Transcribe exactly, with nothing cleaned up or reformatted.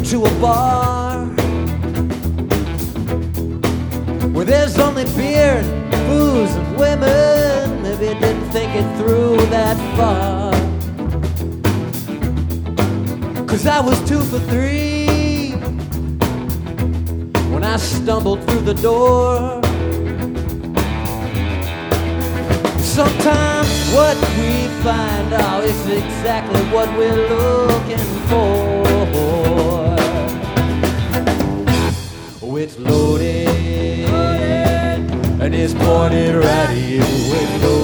to a bar where there's only beer and booze and women. Maybe I didn't think it through that far, 'cause I was two for three when I stumbled through the door. Sometimes what we find out is exactly what we're looking for. Oh, it's loaded, loaded, and it's pointed right at you. It's loaded.